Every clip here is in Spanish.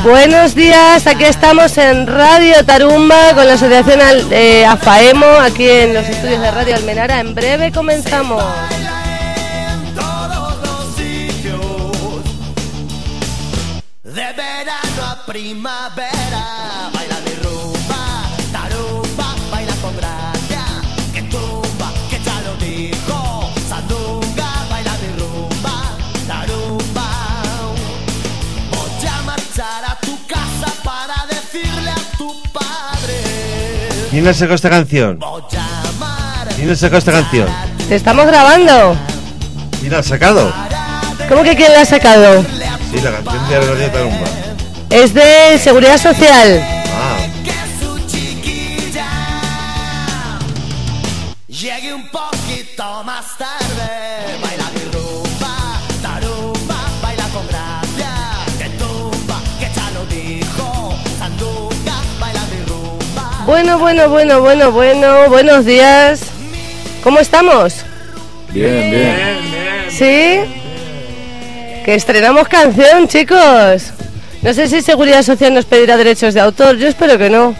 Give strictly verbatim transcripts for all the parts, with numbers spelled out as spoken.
Buenos días, aquí estamos en Radio Tarumba con la asociación eh, AFAEMO, aquí en los estudios de Radio Almenara. En breve comenzamos. De verano a primavera, baila mi rumba, tarumba, baila con gracia, que tumba, que ya lo dijo, sandunga, baila mi rumba, tarumba. Voy a marchar a tu casa para decirle a tu padre. ¿Quién ha sacado esta canción? ¿Quién ha sacado esta canción? Te estamos grabando. ¿Quién la ha sacado? ¿Cómo que quién la ha sacado? Sí, la canción de Radio Tarumba. Es de Seguridad Social. Ah. Llegue un poquito más tarde, baila mi rumba, tarumba, baila con gracia, que tumba, que ya lo dijo, sandunga, baila mi rumba. Bueno, bueno, bueno, bueno, bueno, buenos días. ¿Cómo estamos? Bien, bien. ¿Sí? Que estrenamos canción, chicos. No sé si Seguridad Social nos pedirá derechos de autor. Yo espero que no.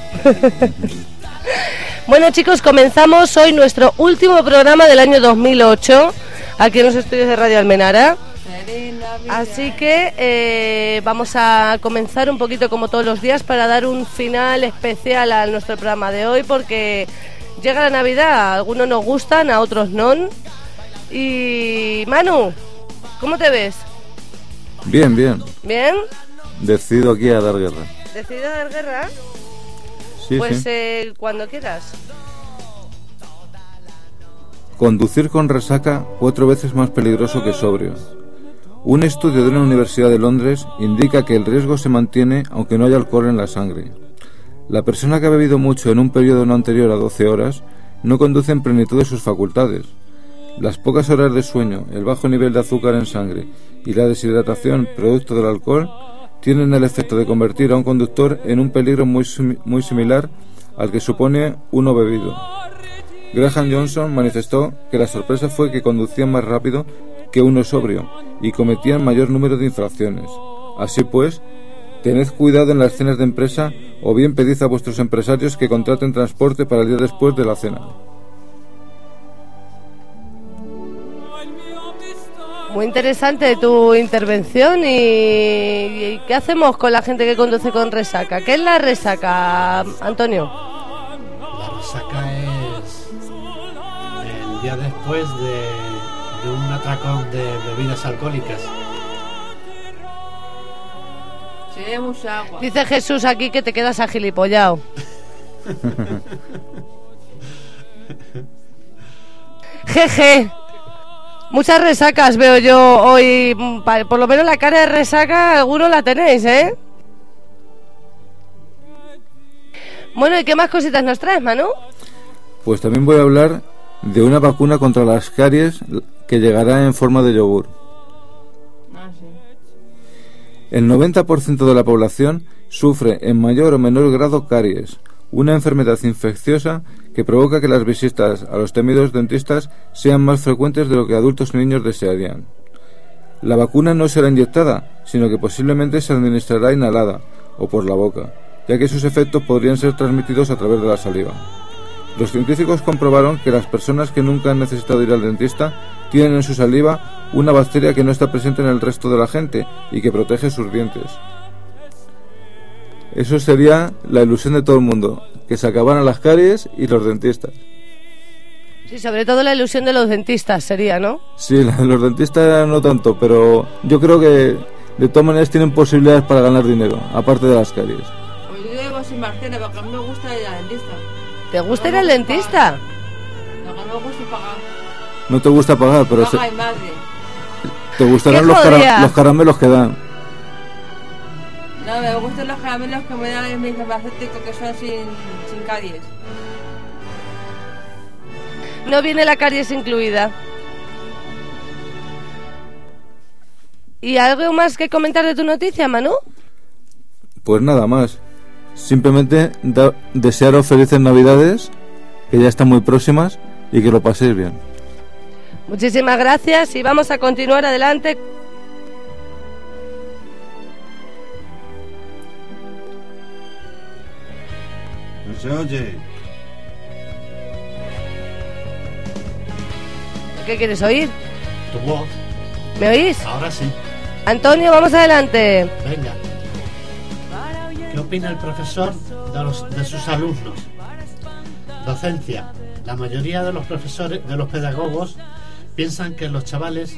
Bueno, chicos, comenzamos hoy nuestro último programa del año dos mil ocho, aquí en los estudios de Radio Almenara. Así que eh, vamos a comenzar un poquito como todos los días para dar un final especial a nuestro programa de hoy, porque llega la Navidad, a algunos nos gustan, a otros no. Y Manu, ¿cómo te ves? Bien, bien. ¿Bien? Decido aquí a dar guerra. ¿Decidido a dar guerra? Sí, pues sí. eh, cuando quieras. Conducir con resaca cuatro veces más peligroso que sobrio. Un estudio de una universidad de Londres indica que el riesgo se mantiene aunque no haya alcohol en la sangre. La persona que ha bebido mucho en un periodo no anterior a doce horas no conduce en plenitud de sus facultades. Las pocas horas de sueño, el bajo nivel de azúcar en sangre y la deshidratación producto del alcohol tienen el efecto de convertir a un conductor en un peligro muy, muy similar al que supone uno bebido. Graham Johnson manifestó que la sorpresa fue que conducían más rápido que uno sobrio y cometían mayor número de infracciones. Así pues, tened cuidado en las cenas de empresa o bien pedid a vuestros empresarios que contraten transporte para el día después de la cena. Muy interesante tu intervención. y, y ¿qué hacemos con la gente que conduce con resaca? ¿Qué es la resaca, Antonio? La resaca es el día después de, de un atracón de bebidas alcohólicas. Sí, mucha agua. Dice Jesús aquí que te quedas agilipollado. Jeje. Muchas resacas veo yo hoy, por lo menos la cara de resaca algunos la tenéis, ¿eh? Bueno, ¿y qué más cositas nos traes, Manu? Pues también voy a hablar de una vacuna contra las caries que llegará en forma de yogur. Ah, sí. El noventa por ciento de la población sufre en mayor o menor grado caries, una enfermedad infecciosa que provoca que las visitas a los temidos dentistas sean más frecuentes de lo que adultos y niños desearían. La vacuna no será inyectada, sino que posiblemente se administrará inhalada o por la boca, ya que sus efectos podrían ser transmitidos a través de la saliva. Los científicos comprobaron que las personas que nunca han necesitado ir al dentista tienen en su saliva una bacteria que no está presente en el resto de la gente y que protege sus dientes. Eso sería la ilusión de todo el mundo, que se acabaran las caries y los dentistas. Sí, sobre todo la ilusión de los dentistas sería, ¿no? Sí, los dentistas no tanto, pero yo creo que de todas maneras tienen posibilidades para ganar dinero, aparte de las caries. Pues yo llevo sin Marcela porque a mí me gusta ir al dentista. ¿Te gusta ir al dentista? Lo que no me gusta es pagar. No te gusta pagar, pero se... Paga y madre. te gustarán los, cara... los caramelos que dan. No, me gustan los caramelos que me dan mi farmacéutico, que son sin, sin caries. No viene la caries incluida. ¿Y algo más que comentar de tu noticia, Manu? Pues nada más. Simplemente da... desearos felices Navidades, que ya están muy próximas, y que lo paséis bien. Muchísimas gracias y vamos a continuar adelante. No se oye. ¿Qué quieres oír? Tu voz. ¿Me oís? Ahora sí. Antonio, vamos adelante. Venga. ¿Qué opina el profesor de, los, de sus alumnos? Docencia. La mayoría de los profesores, de los pedagogos, piensan que los chavales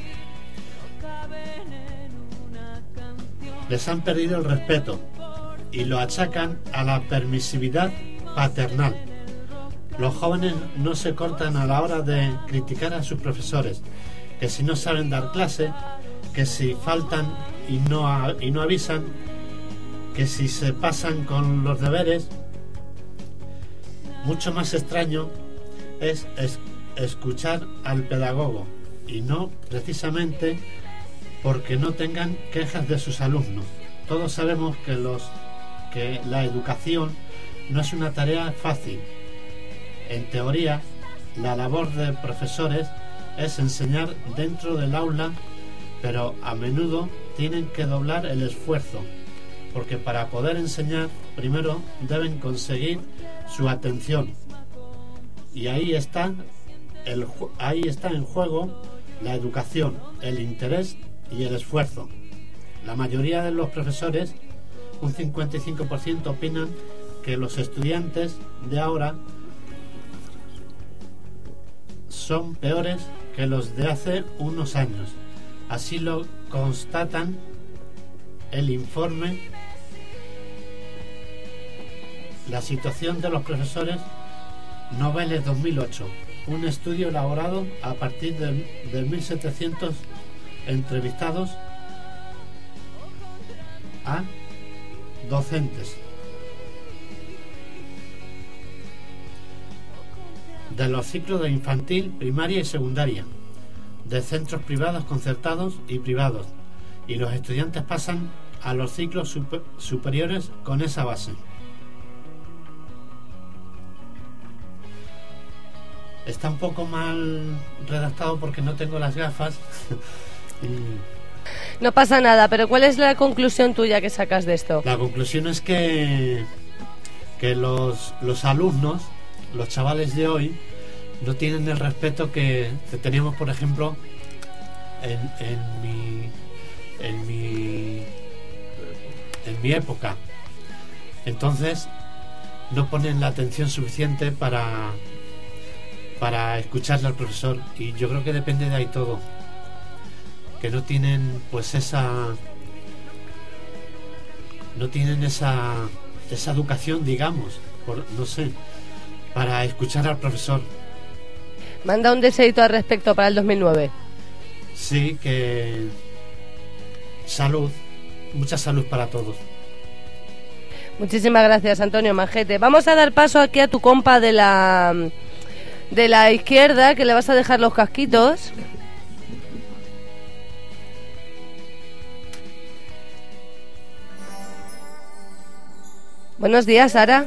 les han perdido el respeto y lo achacan a la permisividad paternal. Los jóvenes no se cortan a la hora de criticar a sus profesores, que si no saben dar clase, que si faltan y no, a, y no avisan, que si se pasan con los deberes. Mucho más extraño es, es escuchar al pedagogo, y no precisamente porque no tengan quejas de sus alumnos. Todos sabemos que, los, que la educación no es una tarea fácil. En teoría, la labor de profesores es enseñar dentro del aula, pero a menudo tienen que doblar el esfuerzo, porque para poder enseñar, primero deben conseguir su atención. Y ahí está, el, ahí está en juego la educación, el interés y el esfuerzo. La mayoría de los profesores, un cincuenta y cinco por ciento, opinan que los estudiantes de ahora son peores que los de hace unos años. Así lo constatan el informe La situación de los profesores Noveles dos mil ocho, un estudio elaborado a partir de, de mil setecientos entrevistados a docentes de los ciclos de infantil, primaria y secundaria, de centros privados, concertados y privados, y los estudiantes pasan a los ciclos super, superiores con esa base. Está un poco mal redactado porque no tengo las gafas. y... No pasa nada, pero ¿cuál es la conclusión tuya que sacas de esto? La conclusión es que, que los, los alumnos, los chavales de hoy, no tienen el respeto que, que teníamos, por ejemplo, en, en mi en mi en mi época. Entonces no ponen la atención suficiente para para escucharle al profesor, y yo creo que depende de ahí todo, que no tienen pues esa no tienen esa esa educación, digamos, por, no sé, para escuchar al profesor. Manda un deseito al respecto para el dos mil nueve. Sí, que salud, mucha salud para todos. Muchísimas gracias, Antonio Majete. Vamos a dar paso aquí a tu compa de la de la izquierda, que le vas a dejar los casquitos. Buenos días, Sara.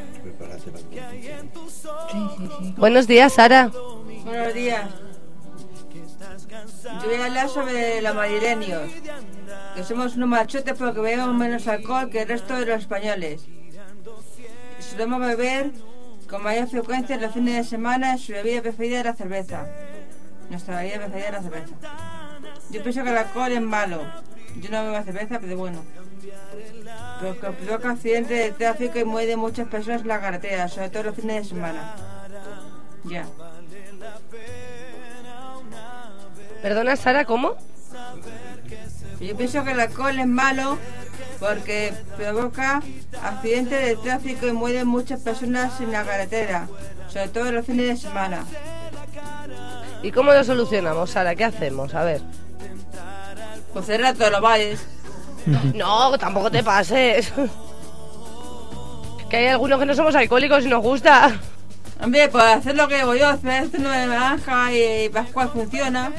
Sí, sí, sí. Buenos días, Sara. Buenos días. Yo voy a hablar sobre los madrileños, que somos unos machotes porque bebemos menos alcohol que el resto de los españoles. Solemos beber con mayor frecuencia los fines de semana. Su bebida preferida es la cerveza. Nuestra bebida preferida es la cerveza. Yo pienso que el alcohol es malo. Yo no bebo cerveza, pero bueno. Porque provoca accidentes de tráfico y muere muchas personas en la carretera, sobre todo los fines de semana. Ya. Perdona, Sara, ¿cómo? Yo pienso que el alcohol es malo porque provoca accidentes de tráfico y mueren muchas personas en la carretera, sobre todo los fines de semana. ¿Y cómo lo solucionamos, Sara? ¿Qué hacemos? A ver. Pues cerrar todos los bares. No, tampoco te pases. Que hay algunos que no somos alcohólicos y nos gusta. Hombre, pues hacer lo que voy yo, hacer uno de naranja y Pascual funciona.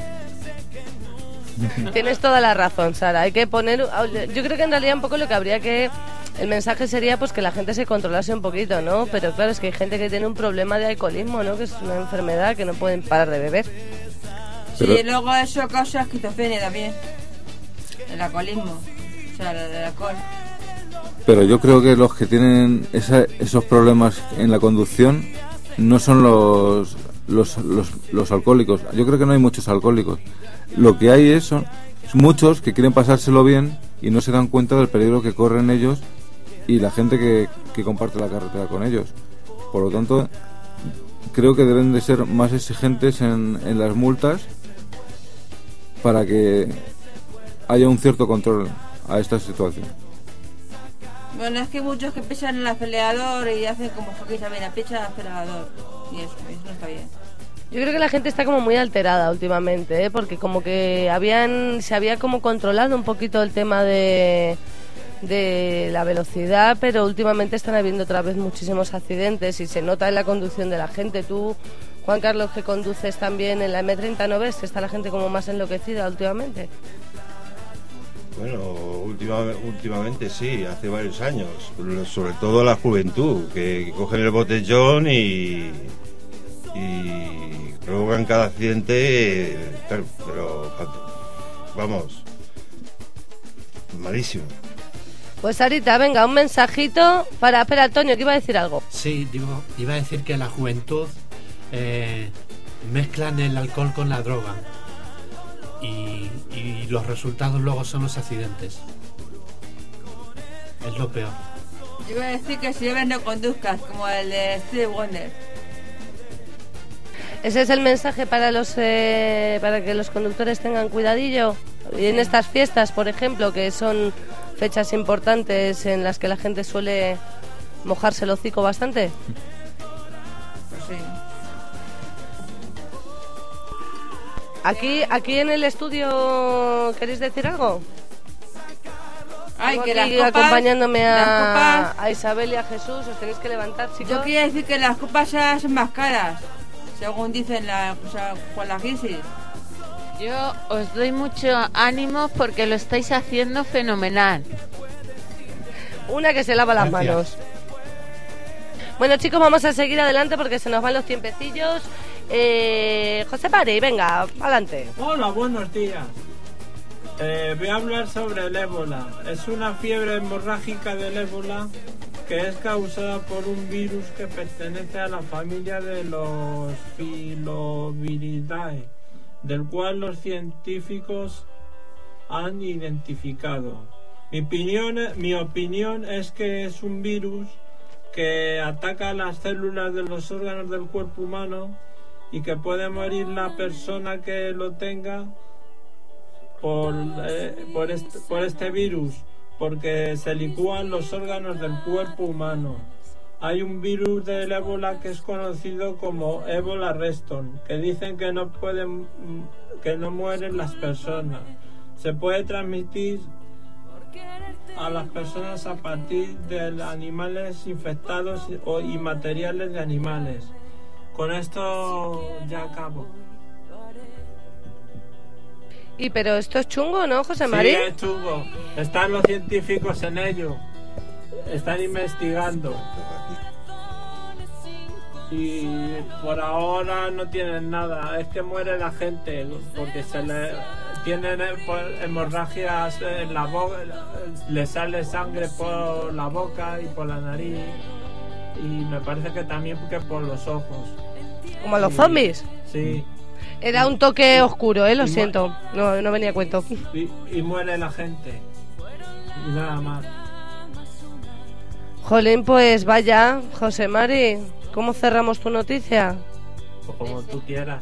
Tienes toda la razón, Sara. Hay que poner... Yo creo que en realidad un poco lo que habría que... El mensaje sería pues que la gente se controlase un poquito, ¿no? Pero claro, es que hay gente que tiene un problema de alcoholismo, ¿no? Que es una enfermedad que no pueden parar de beber. Pero... Sí, luego eso causa esquizofrenia también. El alcoholismo. O sea, el alcohol. pero yo creo que los que tienen esa, esos problemas en la conducción no son los, los, los, los alcohólicos. Yo creo que no hay muchos alcohólicos. Lo que hay es son muchos que quieren pasárselo bien y no se dan cuenta del peligro que corren ellos y la gente que, que comparte la carretera con ellos. Por lo tanto, creo que deben de ser más exigentes en, en las multas para que haya un cierto control a esta situación. Bueno, es que muchos que pisan el acelerador y hacen como Joaquín Sabina, pisan el acelerador y eso, eso no está bien. Yo creo que la gente está como muy alterada últimamente, ¿eh? Porque como que habían se había como controlado un poquito el tema de, de la velocidad, pero últimamente están habiendo otra vez muchísimos accidentes y se nota en la conducción de la gente. Tú, Juan Carlos, que conduces también en la eme treinta, ¿no ves? Está la gente como más enloquecida últimamente. Bueno, última, últimamente sí, hace varios años, sobre todo la juventud, que, que cogen el botellón y... y provocan cada accidente, pero, pero vamos, malísimo. Pues Arita, venga, un mensajito para... Espera, Antonio, que iba a decir algo. Sí, digo, iba a decir que la juventud eh, mezclan el alcohol con la droga y, y los resultados luego son los accidentes. Es lo peor. Yo iba a decir que si bebes no conduzcas, como el de Steve Wonder. Ese es el mensaje para los eh, para que los conductores tengan cuidadillo. Y en estas fiestas, por ejemplo, que son fechas importantes en las que la gente suele mojarse el hocico bastante. Pues sí. Aquí, aquí en el estudio, ¿queréis decir algo? Ay, que aquí las copas, acompañándome a, las copas, a Isabel y a Jesús, os tenéis que levantar, chicos. Yo quería decir que las copas son más caras, según dicen la, o sea, con la crisis. Yo os doy mucho ánimo porque lo estáis haciendo fenomenal. Una que se lava las Gracias. manos. Bueno, chicos, vamos a seguir adelante porque se nos van los tiempecillos. Eh, José Pari, venga, adelante. Hola, buenos días. Eh, voy a hablar sobre el ébola. Es una fiebre hemorrágica del ébola que es causada por un virus que pertenece a la familia de los Filoviridae, del cual los científicos han identificado. Mi opinión, mi opinión es que es un virus que ataca las células de los órganos del cuerpo humano y que puede morir la persona que lo tenga por, eh, por, este, por este virus, porque se licúan los órganos del cuerpo humano. Hay un virus del ébola que es conocido como ébola Reston, que dicen que no pueden, que no mueren las personas. Se puede transmitir a las personas a partir de animales infectados o, y materiales de animales. Con esto ya acabo. Y pero esto es chungo, ¿no, José Sí, María? es chungo. Están los científicos en ello. Están investigando. Y por ahora no tienen nada. Es que muere la gente porque se le tienen hemorragias en la boca, le sale sangre por la boca y por la nariz. Y me parece que también que por los ojos. Como los Y- zombies. Sí. Era un toque oscuro, ¿eh? Lo Y mu- siento. No, no venía a cuento. Y, y muere la gente. Y nada más. Jolín, pues vaya, José Mari, ¿cómo cerramos tu noticia? O como tú quieras.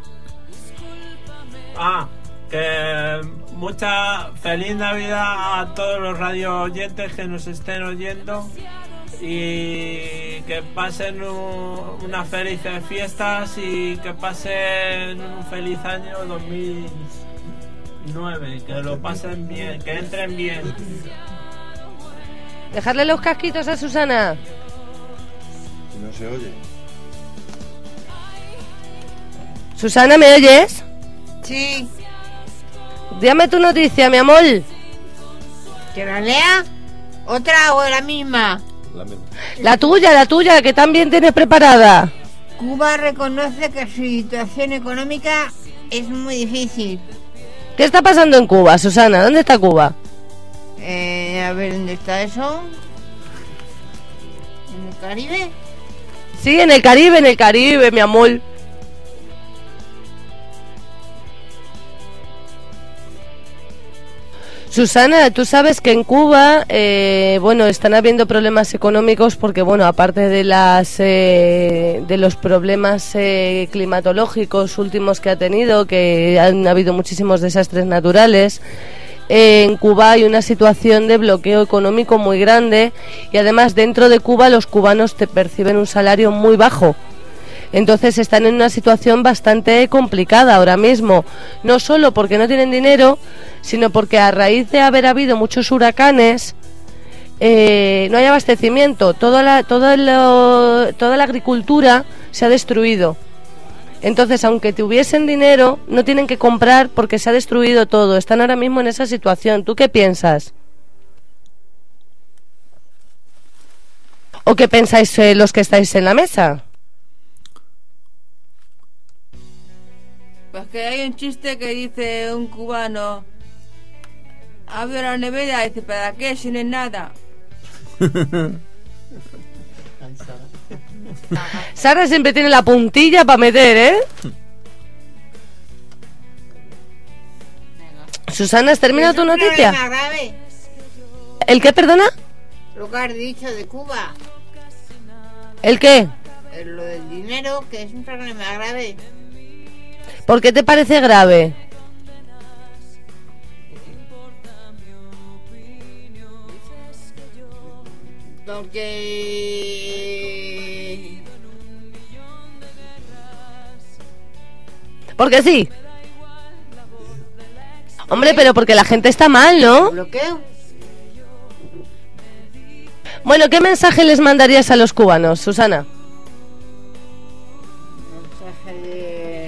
Ah, que mucha feliz Navidad a todos los radio oyentes que nos estén oyendo y que pasen un- unas felices fiestas y que pasen un feliz año dos mil nueve, que lo pasen bien, que entren bien. Dejarle los casquitos a Susana. Si no se oye. Susana, ¿me oyes? Sí, Dame tu noticia, mi amor. ¿que la lea? ¿Otra o la misma? La misma. La tuya, la tuya, que también tienes preparada. Cuba reconoce que su situación económica es muy difícil. ¿Qué está pasando en Cuba, Susana? ¿Dónde está Cuba? Eh, a ver, ¿dónde está eso? el Caribe? Sí, en el Caribe, en el Caribe, mi amor. Susana, tú sabes que en Cuba, eh, bueno, están habiendo problemas económicos porque, bueno, aparte de las eh, de los problemas eh, climatológicos últimos que ha tenido, que han habido muchísimos desastres naturales, eh, en Cuba hay una situación de bloqueo económico muy grande y además dentro de Cuba los cubanos te perciben un salario muy bajo. Entonces están en una situación bastante complicada ahora mismo, no solo porque no tienen dinero, sino porque a raíz de haber habido muchos huracanes, eh, no hay abastecimiento, toda la, toda, lo, toda la agricultura se ha destruido. Entonces, aunque tuviesen dinero, no tienen que comprar porque se ha destruido todo, están ahora mismo en esa situación. ¿Tú qué piensas? ¿O qué pensáis eh, los que estáis en la mesa? Pues que hay un chiste que dice un cubano: abre la nevera, y dice, ¿para qué? Si no es nada. Sara siempre tiene la puntilla para meter, ¿eh? Susana, ¿has terminado tu noticia? Es un problema grave, ¿El qué, perdona? lo que has dicho de Cuba. ¿El qué? Eh, Lo del dinero, que es un problema grave. ¿Por qué te parece grave? Porque... Porque sí. Hombre, pero porque la gente está mal, ¿no? ¿Bloqueo? Bueno, ¿qué mensaje les mandarías a los cubanos, Susana? Mensaje de...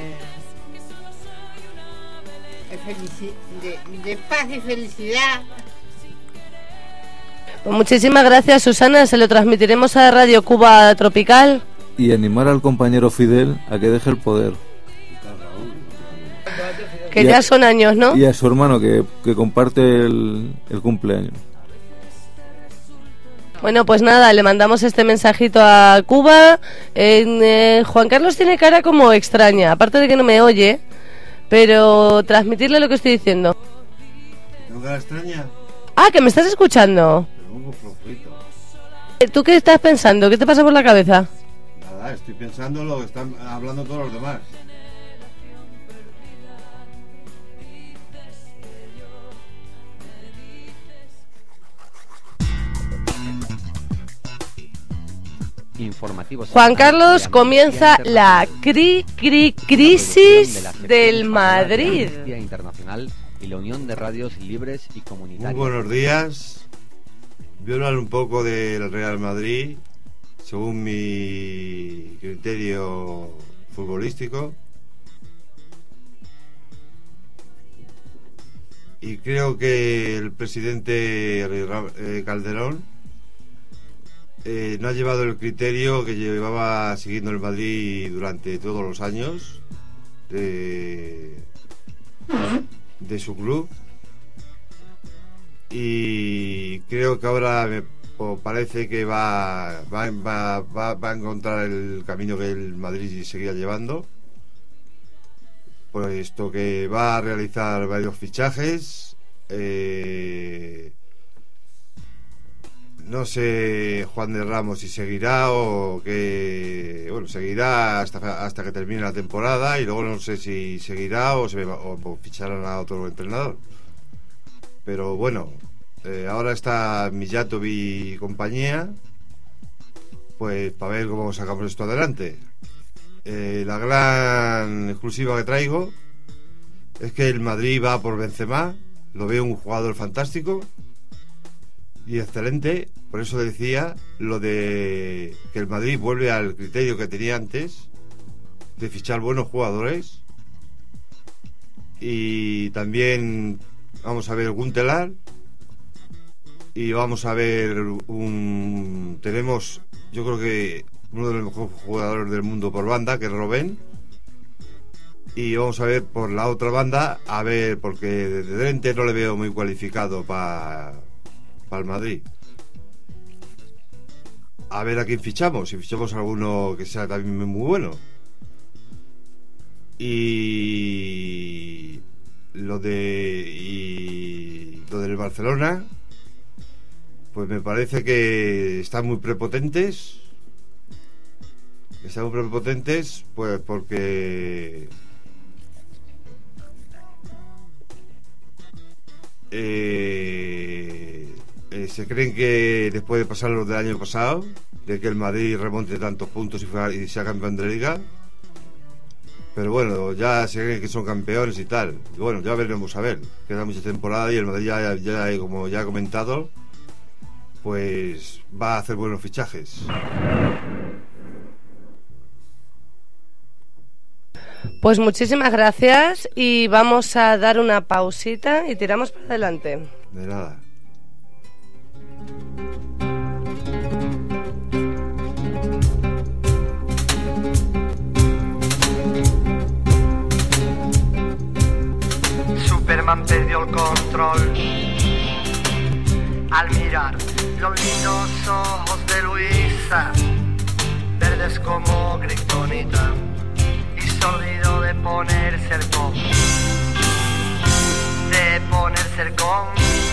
De, felici... de, de paz y felicidad. Pues muchísimas gracias, Susana. Se lo transmitiremos a Radio Cuba Tropical. Y animar al compañero Fidel a que deje el poder. Que Y a- ya son años, ¿no? Y a su hermano que, que comparte el, el cumpleaños. Bueno, pues nada, le mandamos este mensajito a Cuba. En, eh, Juan Carlos tiene cara como extraña, aparte de que no me oye, pero transmitirle lo que estoy diciendo. ¿Tengo cara extraña? Ah, que me estás escuchando. Pero un poco flojito. Eh, ¿Tú qué estás pensando? ¿Qué te pasa por la cabeza? Nada, estoy pensando lo que están hablando todos los demás. Informativos. Juan Carlos, comienza la cri cri crisis del Madrid. Amnistía Internacional y la Unión de Radios Libres y Comunitarias. Muy buenos días. Voy a hablar un poco del Real Madrid, según mi criterio futbolístico. Y creo que el presidente eh, Calderón eh, no ha llevado el criterio que llevaba siguiendo el Madrid durante todos los años de, de su club. Y creo que ahora me o parece que va va, va, va va a encontrar el camino que el Madrid seguía llevando, puesto que va a realizar varios fichajes. eh, no sé Juan de Ramos si seguirá o que bueno seguirá hasta hasta que termine la temporada, y luego no sé si seguirá o se va, o, o ficharán a otro entrenador. Pero bueno, eh, ahora está Mijatovic y compañía, pues para ver cómo sacamos esto adelante. Eh, la gran exclusiva que traigo es que el Madrid va por Benzema. Lo veo un jugador fantástico y excelente. Por eso decía lo de que el Madrid vuelve al criterio que tenía antes, de fichar buenos jugadores. Y también vamos a ver Guntelar, y vamos a ver un tenemos yo creo que uno de los mejores jugadores del mundo por banda, que es Robben. Y vamos a ver por la otra banda, a ver, porque de Drente no le veo muy cualificado para pa el Madrid. a ver a quién fichamos, si fichamos a alguno que sea también muy bueno. Y lo de y lo del Barcelona, pues me parece que están muy prepotentes. Están muy prepotentes, pues porque eh, eh, se creen que después de pasar lo del año pasado, de que el Madrid remonte tantos puntos y, fue, y sea campeón de Liga, pero bueno, ya se creen que son campeones y tal. Y bueno, ya veremos a ver. Queda mucha temporada y el Madrid ya, ya, ya como ya he comentado, pues va a hacer buenos fichajes. Pues muchísimas gracias y vamos a dar una pausita y tiramos para adelante. De nada. Superman perdió el control al mirar los lindos ojos de Luisa, verdes como kriptonita, y se olvidó de ponerse el con, de ponerse el con.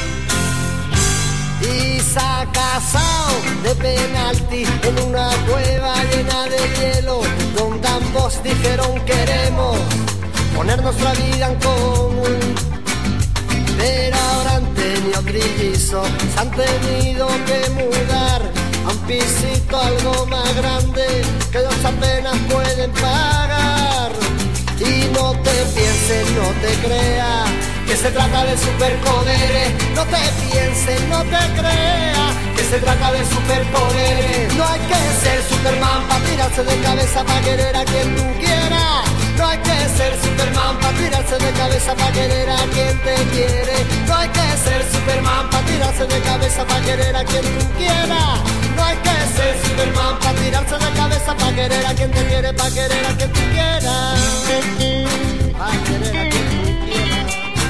Y se ha casado de penalti en una cueva llena de hielo, donde ambos dijeron queremos poner nuestra vida en común. Pero ahora han tenido trillizos, se han tenido que mudar a un pisito algo más grande que ellos apenas pueden pagar. Y no te pienses, no te creas que se trata de superpoderes. No te pienses, no te creas que se trata de superpoderes. No hay que ser Superman para tirarse de cabeza para querer a quien tú quieras. No hay que ser Superman para tirarse de cabeza para querer a quien te quiere. No hay que ser Superman para tirarse de cabeza para querer a quien tú quieras. No hay que ser Superman para tirarse de cabeza para querer a quien te quiere, para querer a quien tú quieras. Para querer a quien tú quieras.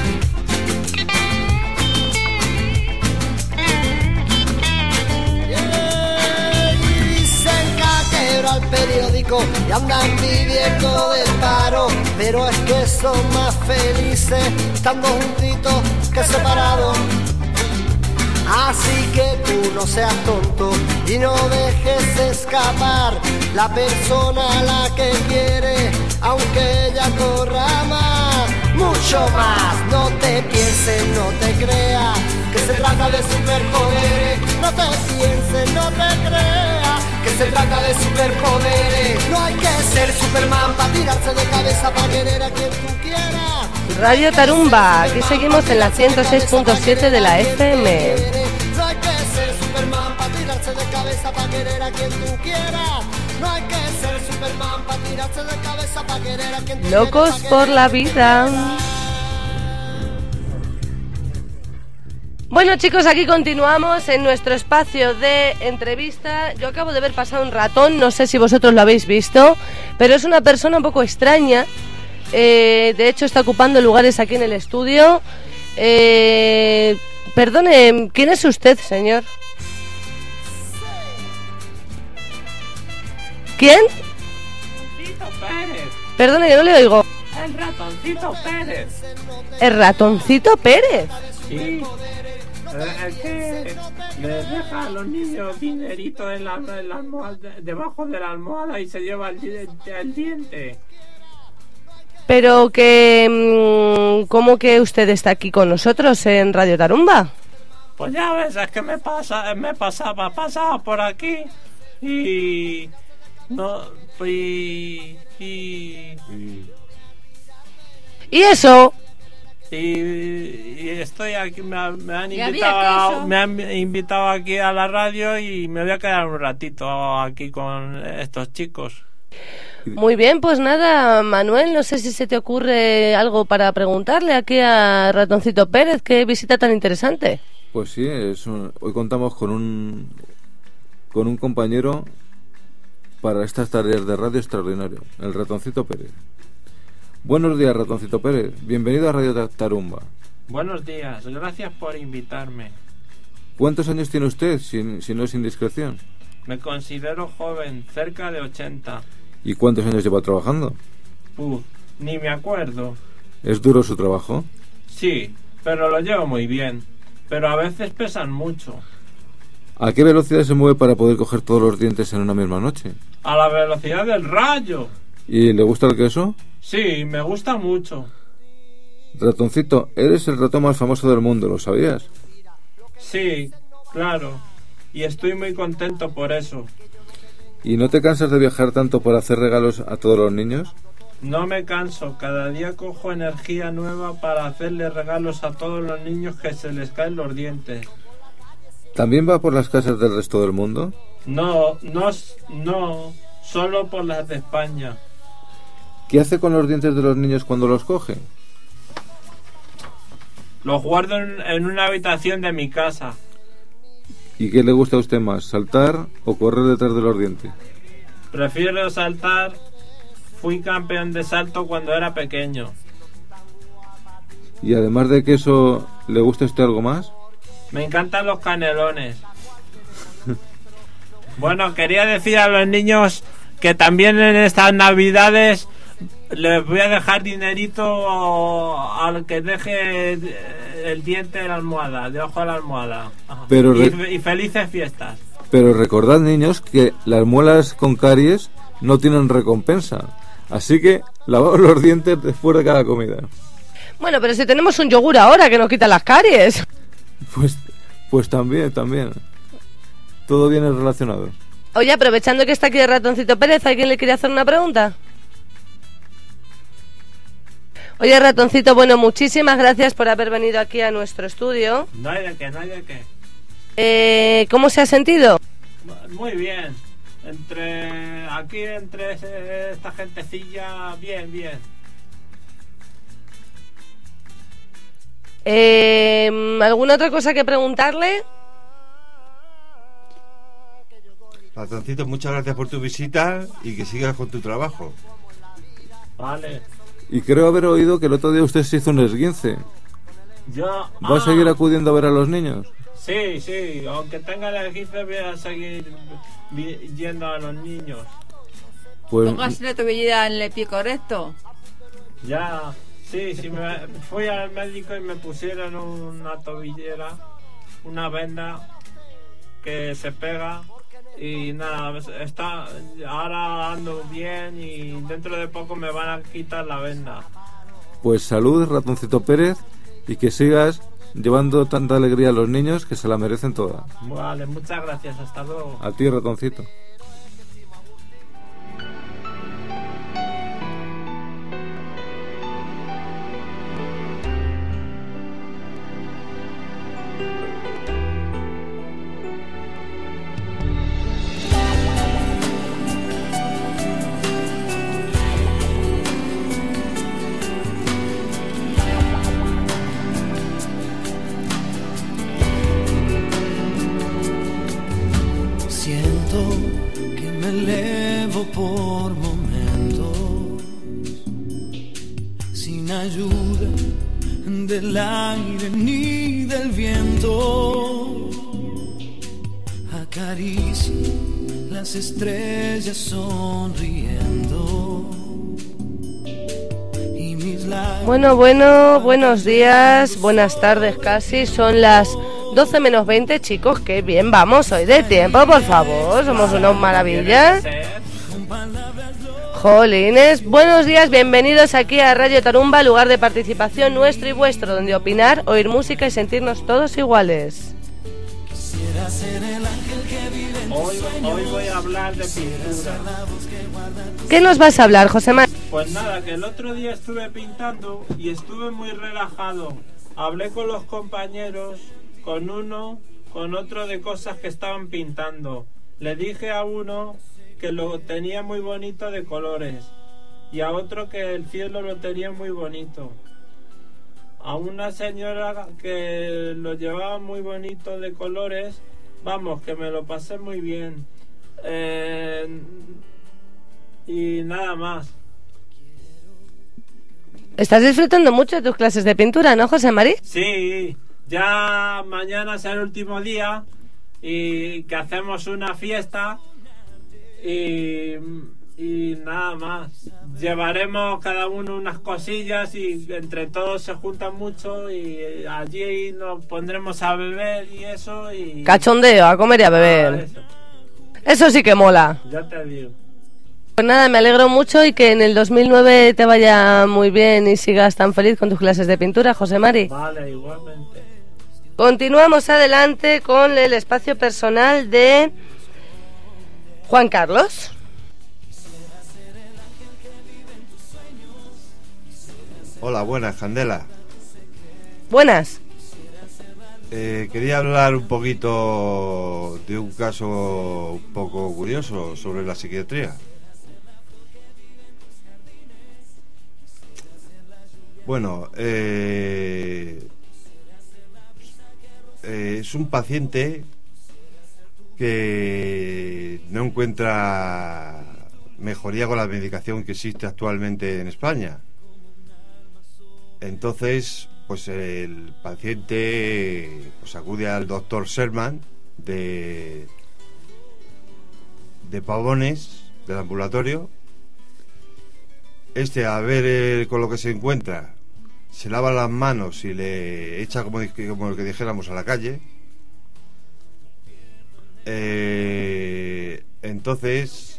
Al periódico y andan viviendo del paro, pero es que son más felices estando juntitos que separados. Así que tú no seas tonto y no dejes escapar la persona a la que quieres, aunque ella corra más, mucho más. No te pienses, no te creas que se trata de superpoderes. No te pienses, no te creas que se trata de superpoderes. No hay que ser Superman para tirarse de cabeza para querer a quien tú quieras. Radio Tarumba, aquí seguimos en la ciento seis punto siete de la F M. No hay que ser Superman para tirarse de cabeza para querer a quien tú quieras. No hay que ser Superman para tirarse de cabeza para querer a quien tú quieras. Locos por la vida. Bueno, chicos, aquí continuamos en nuestro espacio de entrevista. Yo acabo de ver pasar un ratón, no sé si vosotros lo habéis visto, pero es una persona un poco extraña. Eh, de hecho, está ocupando lugares aquí en el estudio. Eh, perdone, ¿quién es usted, señor? ¿Quién? Ratoncito Pérez. Perdone, que no le oigo. El Ratoncito Pérez. ¿El Ratoncito Pérez? Sí. Es que les deja a los niños dinerito en la, en la almohada, debajo de la almohada y se lleva el, el diente. Pero que... ¿Cómo que usted está aquí con nosotros en Radio Tarumba? Pues ya ves, es que me pasa, me pasaba, pasaba por aquí y... No, y... Y, ¿Y eso? Y, y estoy aquí, me, me han invitado, me han invitado aquí a la radio y me voy a quedar un ratito aquí con estos chicos. Muy bien, pues nada, Manuel, no sé si se te ocurre algo para preguntarle aquí a Ratoncito Pérez, qué visita tan interesante. Pues sí, es un, hoy contamos con un con un compañero para estas tareas de radio extraordinario, el Ratoncito Pérez. Buenos días, Ratoncito Pérez. Bienvenido a Radio Tarumba. Buenos días, gracias por invitarme. ¿Cuántos años tiene usted, si, si no es indiscreción? Me considero joven, cerca de ochenta. ¿Y cuántos años lleva trabajando? Uf, ni me acuerdo. ¿Es duro su trabajo? Sí, pero lo llevo muy bien. Pero a veces pesan mucho. ¿A qué velocidad se mueve para poder coger todos los dientes en una misma noche? A la velocidad del rayo. ¿Y le gusta el queso? Sí, me gusta mucho. Ratoncito, eres el ratón más famoso del mundo, ¿lo sabías? Sí, claro. Y estoy muy contento por eso. ¿Y no te cansas de viajar tanto para hacer regalos a todos los niños? No me canso, cada día cojo energía nueva para hacerle regalos a todos los niños que se les caen los dientes. ¿También va por las casas del resto del mundo? No, no, no, solo por las de España. ¿Qué hace con los dientes de los niños cuando los coge? Los guardo en, en una habitación de mi casa. ¿Y qué le gusta a usted más, saltar o correr detrás de los dientes? Prefiero saltar. Fui campeón de salto cuando era pequeño. ¿Y además de queso, le gusta a usted algo más? Me encantan los canelones. Bueno, quería decir a los niños que también en estas navidades les voy a dejar dinerito al que deje el diente en la almohada, debajo de la almohada. Pero y, re- y felices fiestas. Pero recordad, niños, que las muelas con caries no tienen recompensa. Así que lavaos los dientes después de cada comida. Bueno, pero si tenemos un yogur ahora que nos quita las caries. Pues, pues también, también. Todo viene relacionado. Oye, aprovechando que está aquí el Ratoncito Pérez, ¿alguien le quiere hacer una pregunta? Oye, Ratoncito, bueno, muchísimas gracias por haber venido aquí a nuestro estudio. No hay de qué, no hay de qué. Eh, ¿Cómo se ha sentido? Muy bien. Entre aquí, entre ese- esta gentecilla, bien, bien. Eh, ¿Alguna otra cosa que preguntarle? Ratoncito, muchas gracias por tu visita y que sigas con tu trabajo. Vale. Y creo haber oído que el otro día usted se hizo un esguince. Yo... ¿Va a ah, seguir acudiendo a ver a los niños? Sí, sí, aunque tenga el esguince voy a seguir vi- yendo a los niños. Pues Póngase la tobillera en el pie correcto. Ya, sí, sí, me fui al médico y me pusieron una tobillera, una venda que se pega y nada, está, ahora ando bien y dentro de poco me van a quitar la venda. Pues salud, Ratoncito Pérez, y que sigas llevando tanta alegría a los niños que se la merecen toda. Vale, muchas gracias, hasta luego. A ti, Ratoncito. Siento que me elevo por momentos, sin ayuda del aire ni del viento. Acaricio las estrellas sonriendo y mis lágrimas. Bueno, bueno, buenos días, buenas tardes casi, son las doce menos veinte, chicos, qué bien vamos hoy de tiempo, por favor, somos unos maravillas. Jolines, buenos días, bienvenidos aquí a Radio Tarumba, lugar de participación nuestro y vuestro, donde opinar, oír música y sentirnos todos iguales. Hoy, hoy voy a hablar de pintura. ¿Qué nos vas a hablar, José Manuel? Pues nada, que el otro día estuve pintando y estuve muy relajado. Hablé con los compañeros, con uno, con otro de cosas que estaban pintando. Le dije a uno que lo tenía muy bonito de colores y a otro que el cielo lo tenía muy bonito. A una señora que lo llevaba muy bonito de colores, vamos, que me lo pasé muy bien. Eh, y nada más. Estás disfrutando mucho de tus clases de pintura, ¿no, José María? Sí, ya mañana será el último día y que hacemos una fiesta y, y nada más. Llevaremos cada uno unas cosillas y entre todos se juntan mucho y allí nos pondremos a beber y eso y... Cachondeo, a comer y a beber. Ah, eso. Eso sí que mola. Ya te digo. Pues nada, me alegro mucho y que en el dos mil nueve te vaya muy bien y sigas tan feliz con tus clases de pintura, José Mari. Vale, igualmente. Continuamos adelante con el espacio personal de Juan Carlos. Hola, buenas, Candela. Buenas. Eh, quería hablar un poquito de un caso un poco curioso sobre la psiquiatría. Bueno, eh, eh, es un paciente que no encuentra mejoría con la medicación que existe actualmente en España. Entonces, pues el paciente pues acude al doctor Sherman de, de Pavones, del ambulatorio. Este, a ver eh, con lo que se encuentra, se lava las manos y le echa como, como el que dijéramos a la calle. Eh, entonces,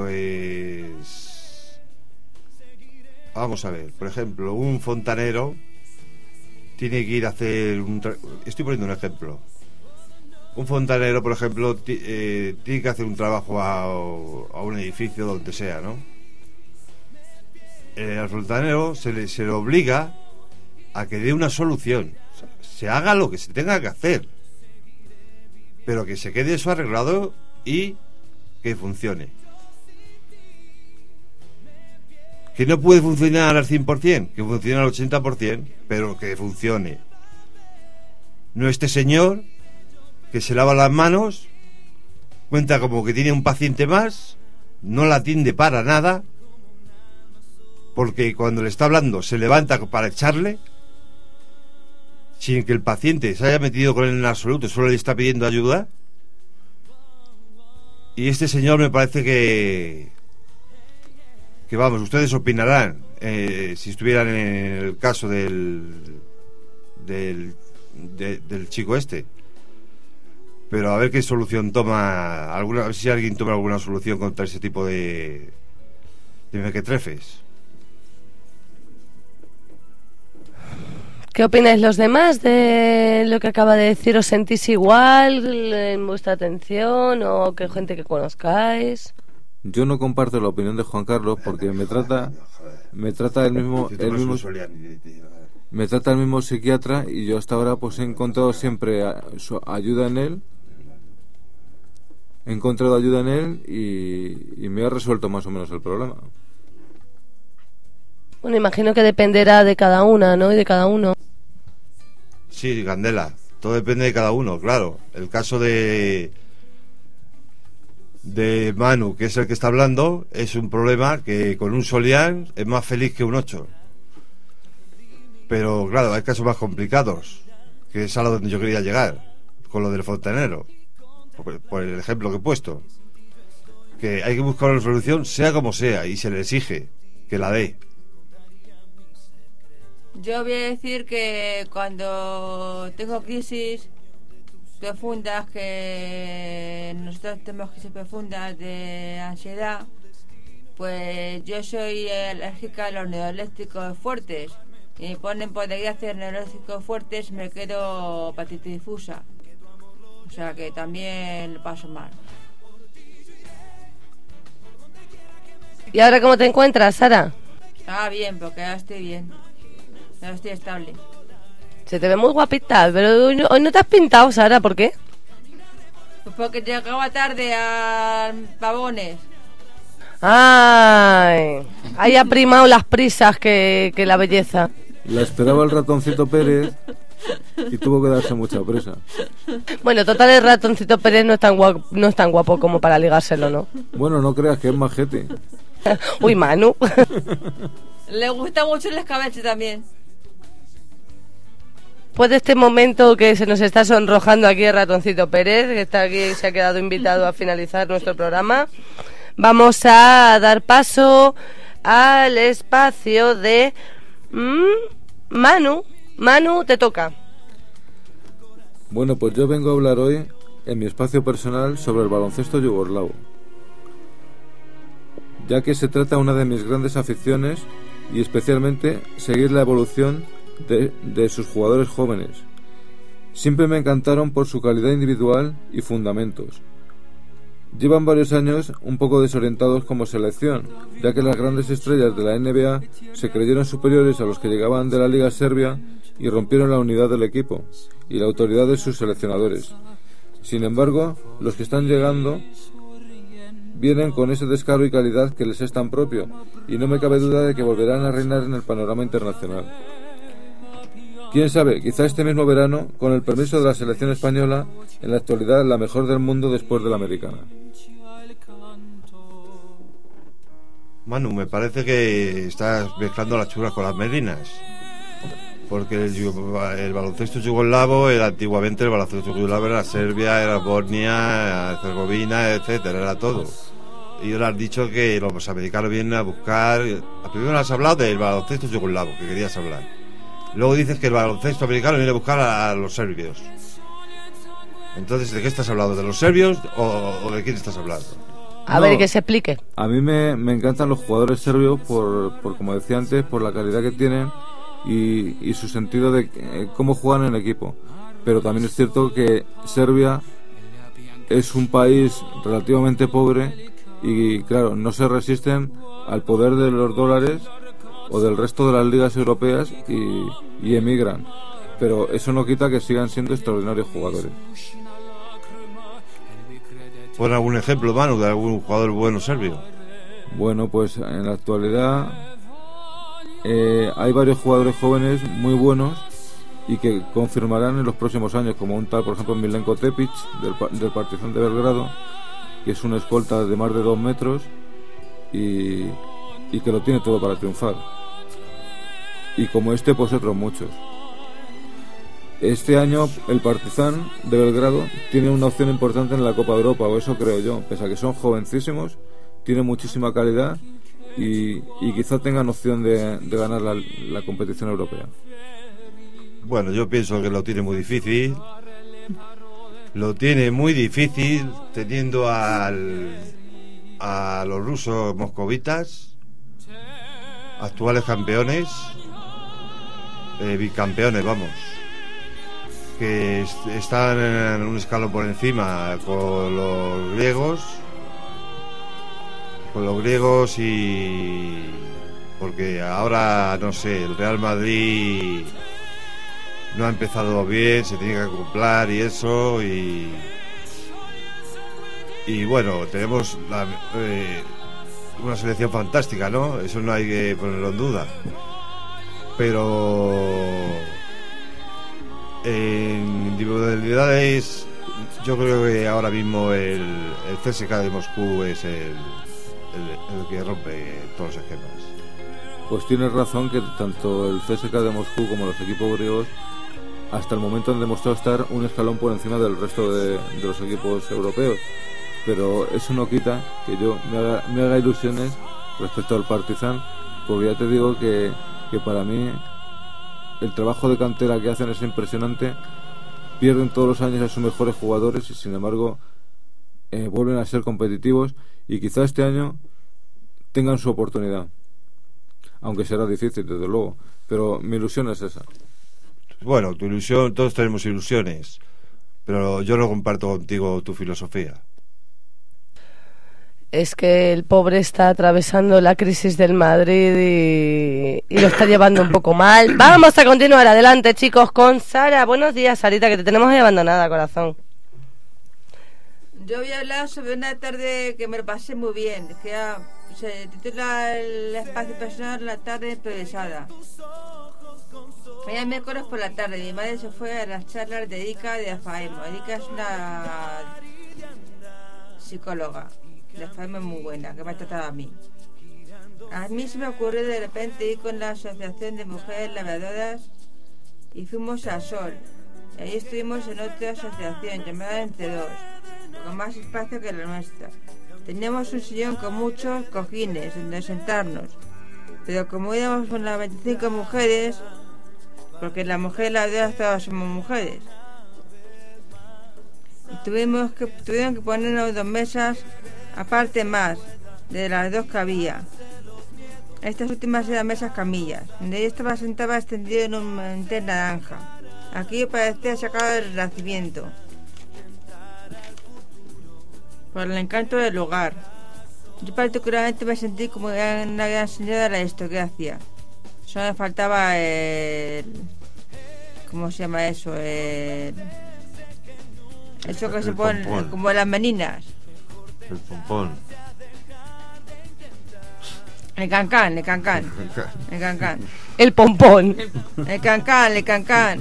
pues vamos a ver, por ejemplo, un fontanero tiene que ir a hacer un tra- estoy poniendo un ejemplo. Un fontanero, por ejemplo, t- eh, tiene que hacer un trabajo a, a un edificio, donde sea, ¿no? Eh, al fontanero se le, se le obliga a que dé una solución, o sea, se haga lo que se tenga que hacer, pero que se quede eso arreglado y que funcione. Que no puede funcionar al cien por ciento, que funcione al ochenta por ciento, pero que funcione. No este señor que se lava las manos, cuenta como que tiene un paciente más, no la atiende para nada, porque cuando le está hablando se levanta para echarle, sin que el paciente se haya metido con él en absoluto, solo le está pidiendo ayuda. Y este señor me parece que que vamos, ustedes opinarán eh, si estuvieran en el caso del del, de, del chico este, pero a ver qué solución toma alguna, a ver si alguien toma alguna solución contra ese tipo de de mequetrefes. ¿Qué opináis los demás de lo que acaba de decir? ¿Os sentís igual en vuestra atención o que gente que conozcáis? Yo no comparto la opinión de Juan Carlos porque me trata me trata el mismo el mismo me trata el mismo psiquiatra y yo hasta ahora pues he encontrado siempre a- su- ayuda en él, he encontrado ayuda en él y, y me ha resuelto más o menos el problema. Bueno, imagino que dependerá de cada una, ¿no? Y de cada uno. Sí, Candela, todo depende de cada uno, claro. El caso de de Manu, que es el que está hablando, es un problema que con un Solián es más feliz que un ocho. Pero claro, hay casos más complicados, que es a lo donde yo quería llegar, con lo del fontanero, por, por el ejemplo que he puesto. Que hay que buscar una solución, sea como sea, y se le exige que la dé. Yo voy a decir que cuando tengo crisis profundas, que nosotros tenemos crisis profundas de ansiedad, pues yo soy alérgica a los neuroeléctricos fuertes. Y me ponen por desgracia neuroeléctricos fuertes, me quedo hepatitis difusa. O sea que también lo paso mal. ¿Y ahora cómo te encuentras, Sara? Ah, bien, porque ahora estoy bien. Ahora estoy estable. Se te ve muy guapita, pero hoy no, hoy no te has pintado, Sara, ¿por qué? Pues porque llegaba tarde a Pavones. Ay, ahí ha primado las prisas que, que la belleza. La esperaba el ratoncito Pérez y tuvo que darse mucha presa. Bueno, total, el ratoncito Pérez no es tan guapo, no es tan guapo como para ligárselo, ¿no? Bueno, no creas que es majete. Uy, Manu. Le gusta mucho el escabeche también. después de este momento que se nos está sonrojando aquí el ratoncito Pérez, que está aquí, se ha quedado invitado a finalizar nuestro programa, vamos a dar paso al espacio de mmm, Manu. Manu, te toca. Bueno, pues yo vengo a hablar hoy en mi espacio personal sobre el baloncesto yugoslavo, ya que se trata de una de mis grandes aficiones y especialmente seguir la evolución de, de sus jugadores jóvenes. Siempre me encantaron por su calidad individual y fundamentos. Llevan varios años un poco desorientados como selección, ya que las grandes estrellas de la N B A se creyeron superiores a los que llegaban de la Liga Serbia y rompieron la unidad del equipo y la autoridad de sus seleccionadores. Sin embargo, los que están llegando vienen con ese descaro y calidad que les es tan propio, y no me cabe duda de que volverán a reinar en el panorama internacional. Quién sabe, quizá este mismo verano, con el permiso de la selección española, en la actualidad la mejor del mundo después de la americana. Manu, me parece que estás mezclando las churras con las merinas, porque el, el baloncesto yugoslavo era antiguamente el baloncesto yugoslavo era Serbia, era Bosnia, Herzegovina, etcétera, era todo. Y ahora has dicho que los americanos vienen a buscar. Primero has hablado del baloncesto yugoslavo, que querías hablar. Luego dices que el baloncesto americano viene a buscar a, a los serbios. Entonces, ¿de qué estás hablando? ¿De los serbios o, o de quién estás hablando? A no, ver, que se explique. A mí me, me encantan los jugadores serbios por, por, como decía antes, por la calidad que tienen y, y su sentido de eh, cómo juegan en equipo. Pero también es cierto que Serbia es un país relativamente pobre y, claro, no se resisten al poder de los dólares o del resto de las ligas europeas y, y emigran. Pero eso no quita que sigan siendo extraordinarios jugadores. ¿Pon algún ejemplo, Manu, de algún jugador bueno serbio? Bueno, pues en la actualidad eh, hay varios jugadores jóvenes muy buenos y que confirmarán en los próximos años, como un tal, por ejemplo, Milenko Tepic, del, del Partizan de Belgrado, que es una escolta de más de dos metros y, y que lo tiene todo para triunfar. Y como este, pues otros muchos. Este año el Partizan de Belgrado tiene una opción importante en la Copa de Europa, o eso creo yo, pese a que son jovencísimos, tienen muchísima calidad y, y quizá tengan opción de, de ganar la, la competición europea. Bueno, yo pienso que lo tiene muy difícil. Lo tiene muy difícil teniendo al, a los rusos moscovitas, actuales campeones, eh, bicampeones, vamos, que est- están en un escalón por encima con los griegos, con los griegos y porque ahora, no sé, el Real Madrid no ha empezado bien, se tiene que acoplar y eso, y y bueno, tenemos la, eh, una selección fantástica, ¿no? Eso no hay que ponerlo en duda, pero en individualidades yo creo que ahora mismo el, el C S K de Moscú es el, el, el que rompe todos los esquemas. Pues tienes razón que tanto el C S K de Moscú como los equipos griegos hasta el momento han demostrado estar un escalón por encima del resto de, de los equipos europeos, pero eso no quita que yo me haga, me haga ilusiones respecto al Partizan, porque ya te digo que, que para mí el trabajo de cantera que hacen es impresionante. Pierden todos los años a sus mejores jugadores y sin embargo eh, vuelven a ser competitivos y quizá este año tengan su oportunidad, aunque será difícil desde luego, pero mi ilusión es esa. Bueno, tu ilusión, todos tenemos ilusiones, pero yo no comparto contigo tu filosofía. Es que el pobre está atravesando la crisis del Madrid y, y lo está llevando un poco mal. Vamos a continuar adelante, chicos, con Sara. Buenos días, Sarita, que te tenemos ahí abandonada, corazón. Yo voy a hablar sobre una tarde que me lo pasé muy bien, que ya se titula El espacio personal, la tarde improvisada. Era miércoles por la tarde, mi madre se fue a las charlas de Erika de Afaemo. Erika es una psicóloga. La fama es muy buena, que me ha tratado a mí. A mí se me ocurrió de repente ir con la Asociación de Mujeres Lavadoras y fuimos a Sol. Y ahí estuvimos en otra asociación llamada Entre Dos, con más espacio que la nuestra. Teníamos un sillón con muchos cojines donde sentarnos, pero como íbamos con las veinticinco mujeres, porque la mujer y la de todas somos mujeres, tuvimos que, tuvieron que ponernos dos mesas aparte más de las dos que había. Estas últimas eran mesas camillas, donde yo estaba sentado extendido en un mantel naranja. Aquí parecía sacado del Renacimiento, por el encanto del lugar. Yo particularmente me sentí como una gran señora de la aristocracia. Solo me faltaba el... ¿cómo se llama eso? El... eso que El se pone pompón. como las meninas. El pompón. El cancán, el cancán. El cancán. El pompón. El cancán, el cancán.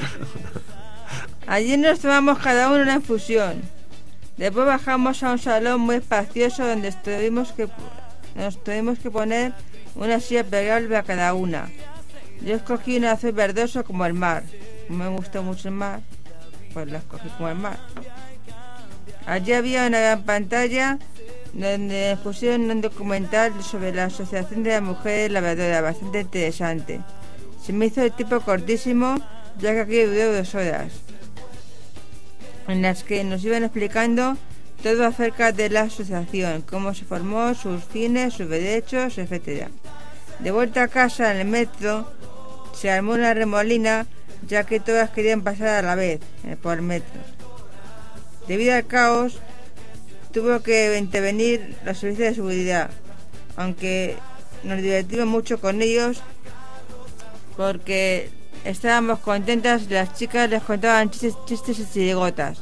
Allí nos tomamos cada uno una infusión. Después bajamos a un salón muy espacioso donde tuvimos que, nos tuvimos que poner una silla plegable a cada una. Yo escogí un azul verdoso como el mar. Me gustó mucho el mar, pues la escogí como el mar. Allí había una gran pantalla donde pusieron un documental sobre la Asociación de las Mujeres Lavadoras, bastante interesante. Se me hizo el tipo cortísimo, ya que aquí duró dos horas, en las que nos iban explicando todo acerca de la asociación, cómo se formó, sus fines, sus derechos, etcétera. De vuelta a casa en el metro se armó una remolina, ya que todas querían pasar a la vez eh, por el metro. Debido al caos, tuvo que intervenir los servicios de seguridad, aunque nos divertimos mucho con ellos porque estábamos contentas y las chicas les contaban chistes, chistes y chirigotas.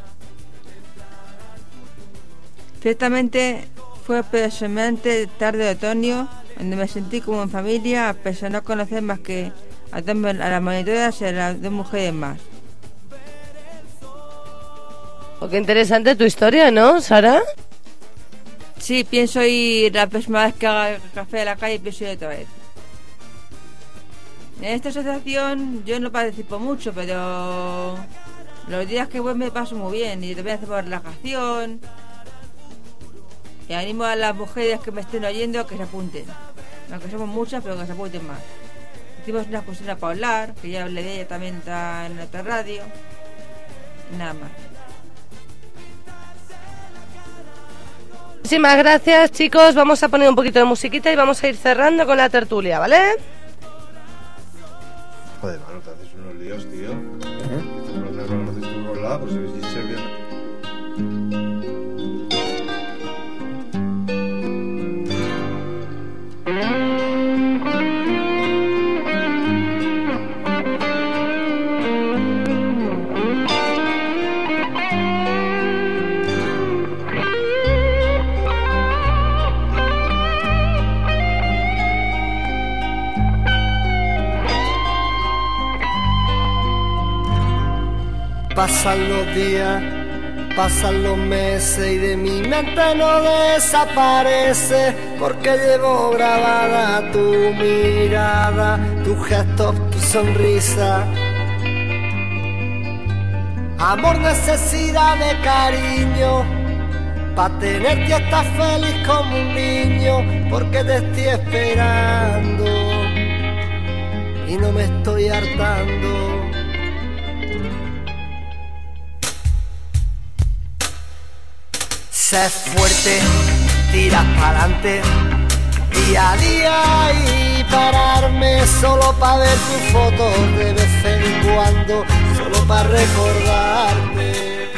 Ciertamente fue impresionante tarde de otoño, donde me sentí como en familia, a pesar de no conocer más que a, dos, a las monitoras y a las dos mujeres más. Oh, qué interesante tu historia, ¿no, Sara? Sí, pienso ir la próxima vez que haga café de la calle, pienso ir otra vez. En esta asociación yo no participo mucho, pero los días que voy me paso muy bien y también hacemos relajación. Y animo a las mujeres que me estén oyendo que se apunten. Aunque somos muchas, pero que se apunten más. Hicimos una excursión para hablar, que ya hablé de ella también está en otra radio. Y nada más. Muchísimas gracias, chicos. Vamos a poner un poquito de musiquita y vamos a ir cerrando con la tertulia, ¿vale? Joder, mano, te haces unos líos, tío. ¿Eh? No te conoces tú por la, pues si se ve. Pasan los días, pasan los meses y de mi mente no desaparece, porque llevo grabada tu mirada, tus gestos, tu sonrisa. Amor, necesidad de cariño, pa' tenerte estar feliz como un niño, porque te estoy esperando y no me estoy hartando. Sé fuerte, tiras pa'lante, día a día y pararme solo pa' ver tus fotos de vez en cuando, solo pa' recordarte.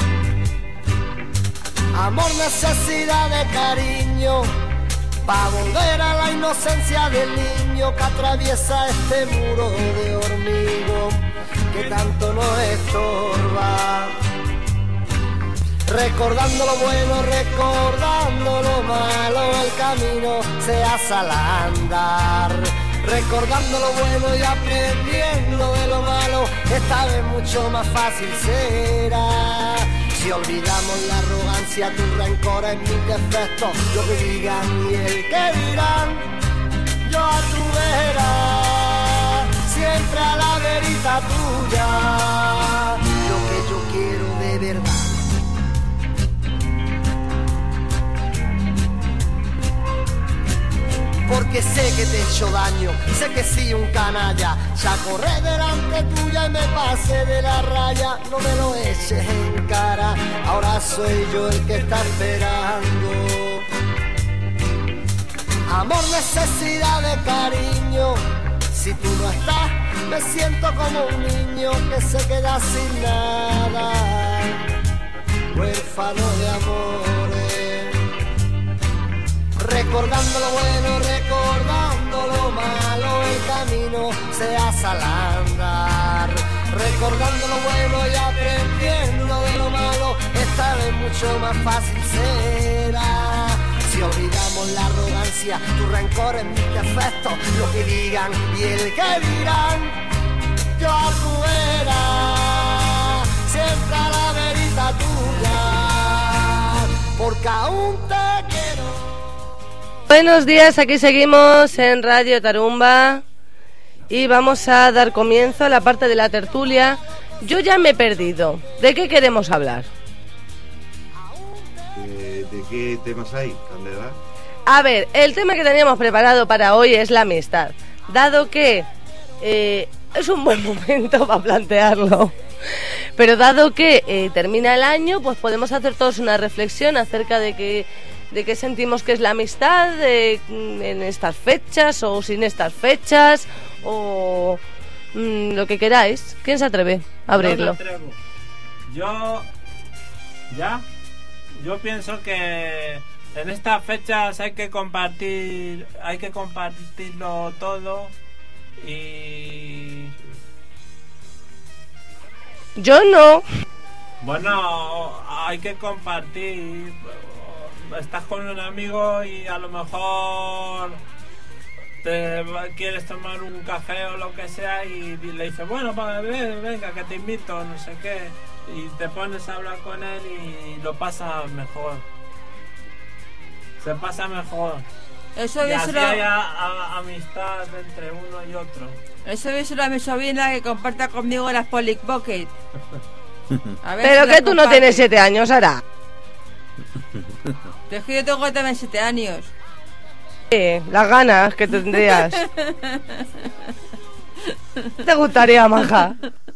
Amor, necesidad de cariño, pa' volver a la inocencia del niño que atraviesa este muro de hormigón que tanto nos estorba. Recordando lo bueno, recordando lo malo, el camino se hace al andar. Recordando lo bueno y aprendiendo de lo malo, esta vez mucho más fácil será. Si olvidamos la arrogancia, tus rencores, mis defectos, lo que digan y el que dirán, yo a tu vera, siempre a la verita tuya. tuya, lo que yo quiero de verdad. Porque sé que te he hecho daño, sé que sí un canalla, ya corré delante tuya y me pasé de la raya. No me lo eches en cara, ahora soy yo el que está esperando. Amor, necesidad de cariño, si tú no estás me siento como un niño que se queda sin nada, huérfano de amores. Recordando lo bueno, recordando lo malo, el camino se hace al andar. Recordando lo bueno y aprendiendo de lo malo, esta vez mucho más fácil será. Si olvidamos la arrogancia, tu rencor en mis defectos, lo que digan y el que dirán, yo a tu vera, siempre a la verita tuya, porque aún te quiero. Buenos días, aquí seguimos en Radio Tarumba y vamos a dar comienzo a la parte de la tertulia. Yo ya me he perdido. ¿De qué queremos hablar? ¿De, de qué temas hay, Candela? A ver, el tema que teníamos preparado para hoy es la amistad. Dado que eh, es un buen momento para plantearlo, pero dado que eh, termina el año, pues podemos hacer todos una reflexión acerca de que de qué sentimos que es la amistad de, en estas fechas o sin estas fechas o mmm, lo que queráis. ¿Quién se atreve a abrirlo? Yo me atrevo. Yo ya yo pienso que en estas fechas hay que compartir hay que compartirlo todo y yo no. Bueno, hay que compartir. Estás con un amigo y a lo mejor te quieres tomar un café o lo que sea y le dices, bueno, para beber, venga, que te invito, no sé qué, y te pones a hablar con él y lo pasa mejor. Se pasa mejor. Eso y así lo... hay a, a, amistad entre uno y otro. Eso díselo a mi sobrina que comparta conmigo las Polly Pocket. Pero si que tú no tienes siete años, Sara. Es que yo tengo también siete años. Sí, las ganas que tendrías. ¿Te gustaría, maja?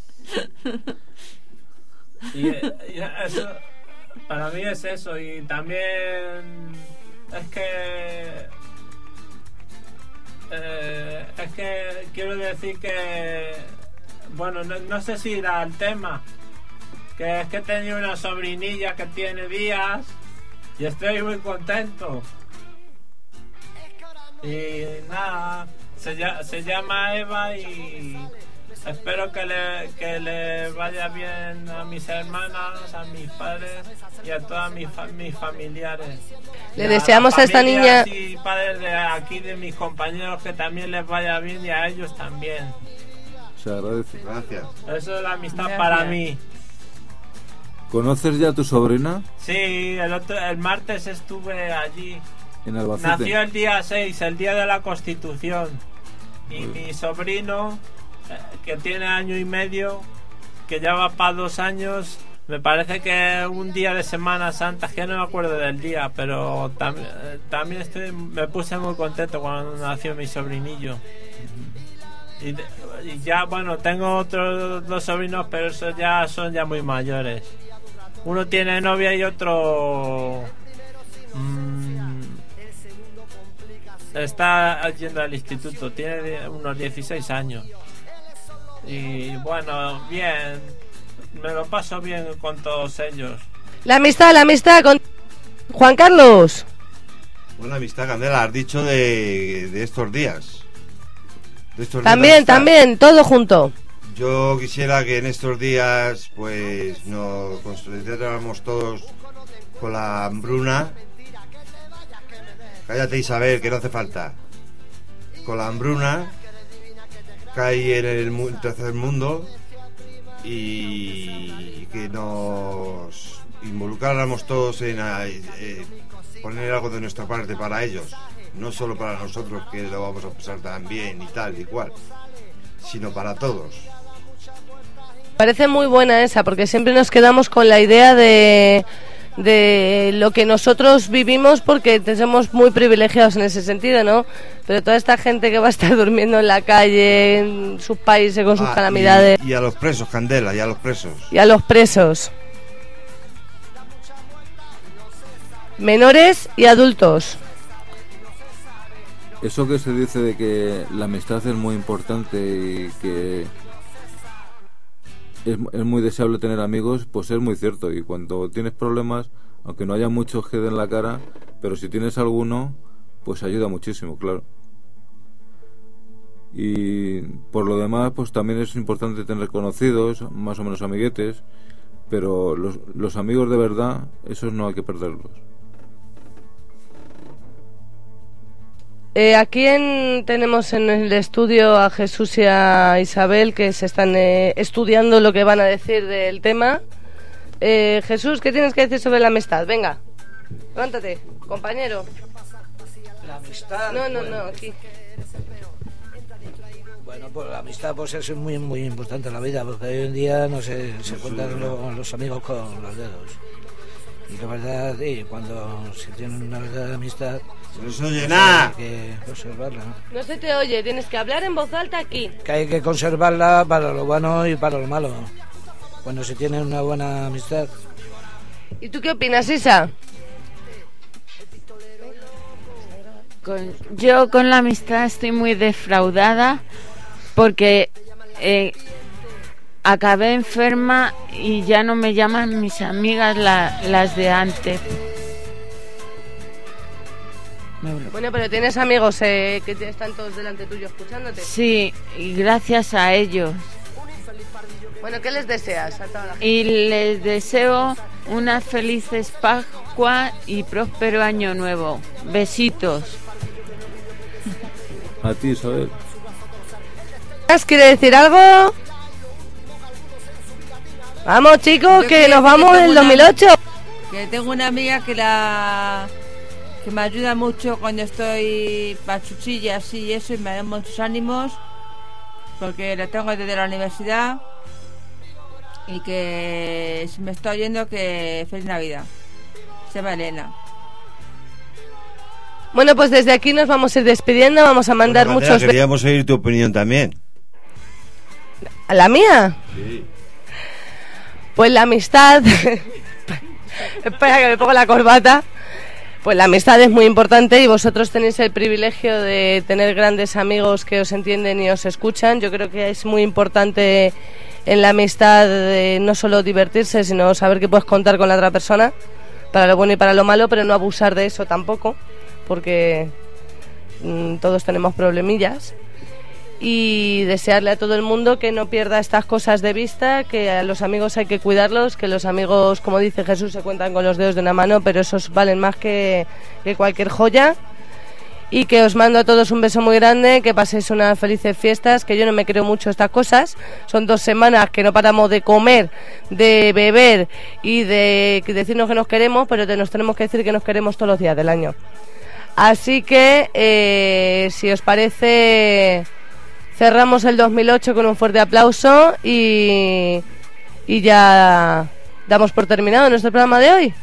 Y, y eso, para mí es eso. Y también es que eh, es que quiero decir que bueno, no, no sé si irá al tema, que es que tenía una sobrinilla que tiene días y estoy muy contento. Y nada, se, se llama Eva y espero que le, que le vaya bien a mis hermanas, a mis padres y a todas mis, mis familiares. Le deseamos a esta niña y padres de aquí, de mis compañeros, que también les vaya bien y a ellos también. Se agradece. Gracias. Eso es la amistad. Gracias. Para mí. ¿Conoces ya a tu sobrina? Sí, el otro, el martes estuve allí. ¿En Albacete? Nació el día seis, el día de la Constitución. Y mi sobrino, que tiene año y medio, que ya va para dos años, me parece que un día de Semana Santa, es que no me acuerdo del día, pero tam, también estoy, me puse muy contento cuando nació mi sobrinillo. Y, y ya, bueno, tengo otros dos sobrinos, pero esos ya son ya muy mayores. Uno tiene novia y otro mmm, está yendo al instituto, tiene unos dieciséis años. Y bueno, bien, me lo paso bien con todos ellos. La amistad, la amistad con Juan Carlos. Buena amistad, Candela, has dicho de, de estos días. De estos también, días también, todo junto. Yo quisiera que en estos días pues nos concentráramos todos con la hambruna. Cállate, Isabel, que no hace falta. Con la hambruna que hay en el tercer mundo y que nos involucráramos todos en eh, poner algo de nuestra parte para ellos, no solo para nosotros, que lo vamos a pasar tan bien y tal y cual, sino para todos. parece muy buena esa, porque siempre nos quedamos con la idea de, de lo que nosotros vivimos, porque somos muy privilegiados en ese sentido, ¿no? Pero toda esta gente que va a estar durmiendo en la calle, en sus países, con sus Ah, calamidades. Y, y a los presos, Candela, y a los presos. Y a los presos. Menores y adultos. Eso que se dice de que la amistad es muy importante y que es, es muy deseable tener amigos, pues es muy cierto. Y cuando tienes problemas, aunque no haya muchos que den la cara, pero si tienes alguno, pues ayuda muchísimo, claro. Y por lo demás, pues también es importante tener conocidos, más o menos amiguetes, pero los, los amigos de verdad, esos no hay que perderlos. Eh, aquí en, tenemos en el estudio a Jesús y a Isabel, que se están eh, estudiando lo que van a decir del tema. Eh, Jesús, ¿qué tienes que decir sobre la amistad? Venga, levántate, compañero. La amistad. No, no, bueno, no, aquí. Bueno, pues la amistad pues es muy muy importante en la vida, porque hoy en día no se, se cuentan lo- los amigos con los dedos. Y la verdad, sí, cuando se tiene una verdadera amistad, no se oye nada. Hay que conservarla, ¿no? No se te oye, tienes que hablar en voz alta aquí. Que hay que conservarla para lo bueno y para lo malo. Cuando se tiene una buena amistad. ¿Y tú qué opinas, Isa? Con- yo con la amistad estoy muy defraudada porque eh, acabé enferma y ya no me llaman mis amigas la- las de antes. Bueno, pero tienes amigos eh, que te- están todos delante tuyo escuchándote. Sí, y gracias a ellos. Bueno, ¿qué les deseas a toda la gente? Y les deseo unas felices Pascua y próspero año nuevo. Besitos. A ti, Isabel. ¿Quiere decir algo? Vamos, chicos, Yo que quiero nos decir vamos que en el tengo dos mil una- ocho. Que tengo una amiga que la que me ayuda mucho cuando estoy pachuchilla así y eso, y me da muchos ánimos porque la tengo desde la universidad, y que si me está oyendo, que feliz Navidad. Se llama Elena. Bueno, pues desde aquí nos vamos a ir despidiendo, vamos a mandar Bueno, Candela, muchos... be- queríamos oír tu opinión también. ¿A la mía? Sí. Pues la amistad... Espera que me pongo la corbata. Pues la amistad es muy importante y vosotros tenéis el privilegio de tener grandes amigos que os entienden y os escuchan. Yo creo que es muy importante en la amistad eh, no solo divertirse, sino saber que puedes contar con la otra persona para lo bueno y para lo malo, pero no abusar de eso tampoco, porque mm, todos tenemos problemillas. Y desearle a todo el mundo que no pierda estas cosas de vista, que a los amigos hay que cuidarlos, que los amigos, como dice Jesús, se cuentan con los dedos de una mano, pero esos valen más que, que cualquier joya. Y que os mando a todos un beso muy grande, que paséis unas felices fiestas, que yo no me creo mucho estas cosas. Son dos semanas que no paramos de comer, de beber y de decirnos que nos queremos, pero te- nos tenemos que decir que nos queremos todos los días del año. Así que, eh, si os parece... Cerramos el dos mil ocho con un fuerte aplauso y, y ya damos por terminado nuestro programa de hoy.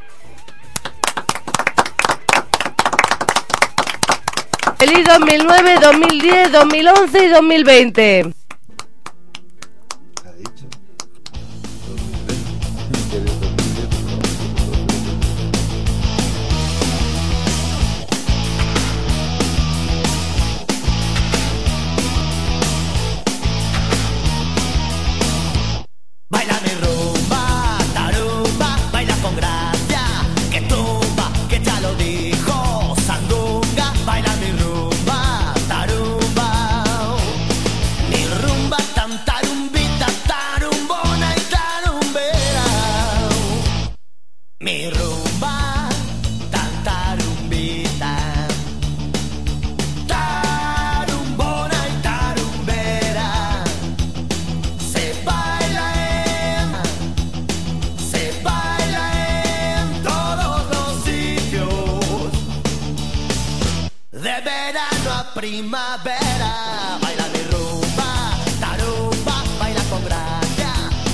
Feliz dos mil nueve, dos mil diez, dos mil once y dos mil veinte. Baila mi rumba, tarumba, baila con gracia, que tumba, que ya lo dijo Sandunga. Baila mi rumba, tarumba, mi rumba tan tarumbita, tarumbona y tarumbera. Mi rumba tan tarumbita, tarumbona y tarumbera. Se baila en, se baila en todos los sitios. De verano a primavera, baila mi rumba, tarumba, baila con gracia,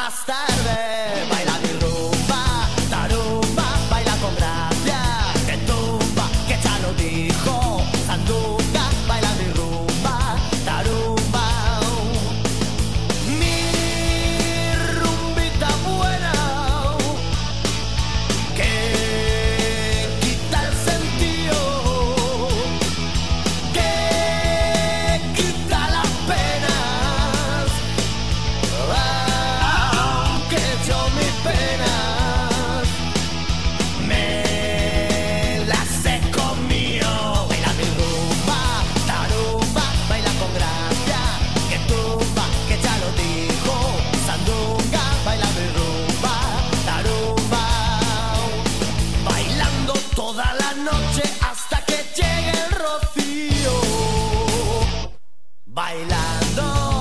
más tarde. Baila mi rumba, tarumba, baila con gracia. Que tumba, que ya lo dijo. Sandunga, baila mi rumba, tarumba. Mi rumbita buena, que quita el sentido, que quita las penas, aunque yo mis penas me las he comido. Baila mi rumba, tarumba, baila con gracia. Que tumba, que ya lo dijo. Sandunga, baila mi rumba, tarumba. Bailando toda la noche hasta que llegue el rocío. Bailando